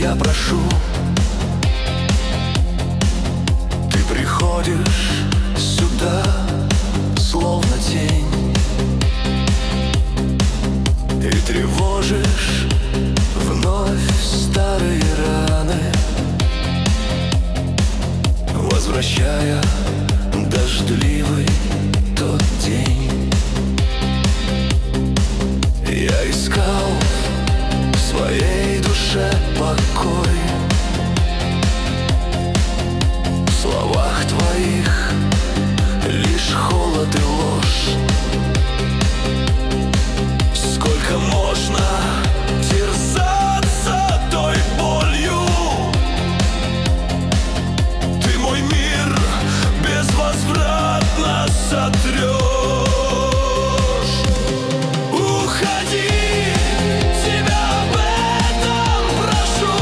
я прошу. Ты приходишь сюда, словно тень, и тревожишь вновь старые раны, возвращая дождливый тот день. Я искал в своей душе покой, в словах твоих лишь холод и ложь. Сколько можно терзаться той болью? Ты мой мир безвозвратно сотрешь. Уходи, тебя об этом прошу.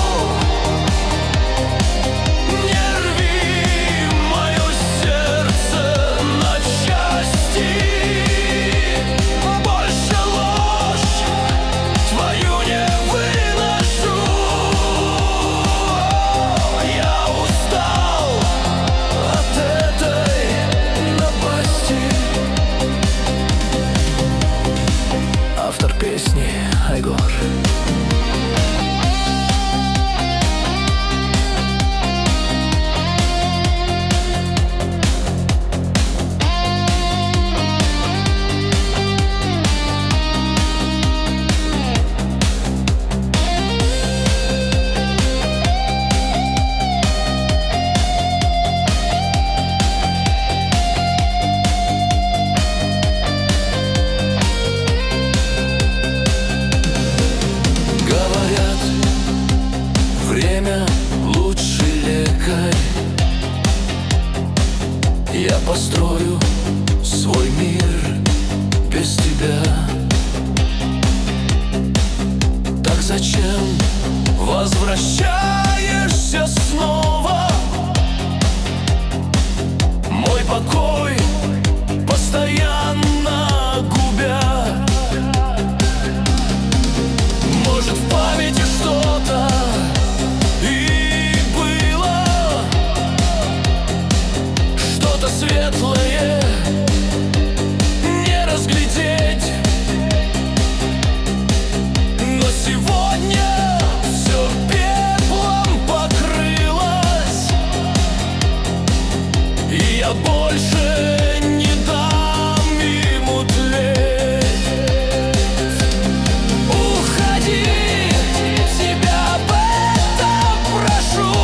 Не рви мое сердце на части. Больше ложь твою не выношу. Я устал от этой напасти. Автор песни Айгор. Говорят, время лучший лекарь. Я построю свой мир без тебя. Так зачем возвращаешься снова? Мой покой постоянно губя. Может, в памяти что-то и было, что-то светлое не разглядеть. Но сегодня все пеплом покрылось, и я больше не дам ему тлеть. Уходи, тебя об этом прошу.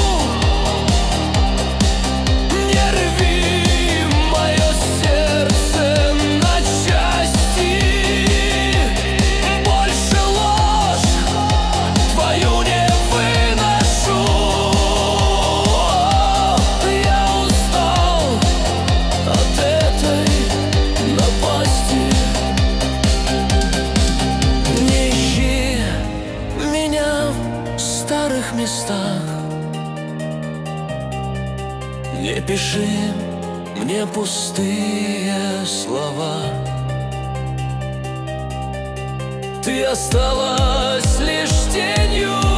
Не рви мое сердце на части. Больше ложь твою не выношу. Я устал от этой напасти. Не ищи меня в старых местах. Не пиши мне пустые слова. Ты осталась лишь тенью